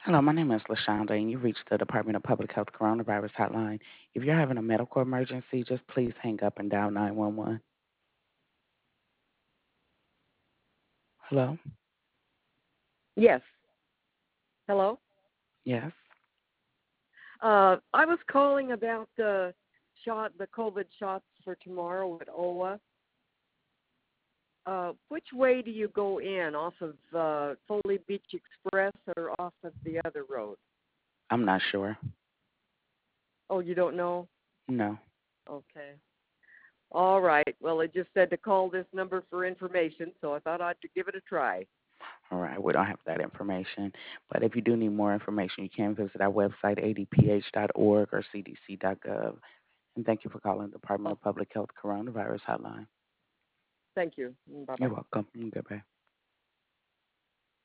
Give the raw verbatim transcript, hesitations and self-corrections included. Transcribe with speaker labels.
Speaker 1: Hello, my name is LaShonda, and you reached the Department of Public Health Coronavirus Hotline. If you're having a medical emergency, just please hang up and dial nine one one. Hello?
Speaker 2: Yes. Hello.
Speaker 1: Yes?
Speaker 2: Uh, I was calling about the shot, the COVID shots for tomorrow at O A. Uh, which way do you go in? Off of uh, Foley Beach Express or off of the other road?
Speaker 1: I'm not sure.
Speaker 2: Oh, you don't know?
Speaker 1: No.
Speaker 2: Okay. All right. Well, it just said to call this number for information, so I thought I'd give it a try.
Speaker 1: All right, we don't have that information. But if you do need more information, you can visit our website, a d p h dot org or c d c dot gov. And thank you for calling the Department
Speaker 2: Oh,
Speaker 1: of Public Health Coronavirus Hotline.
Speaker 2: thank you. Bye
Speaker 1: You're
Speaker 2: bye.
Speaker 1: welcome. Goodbye.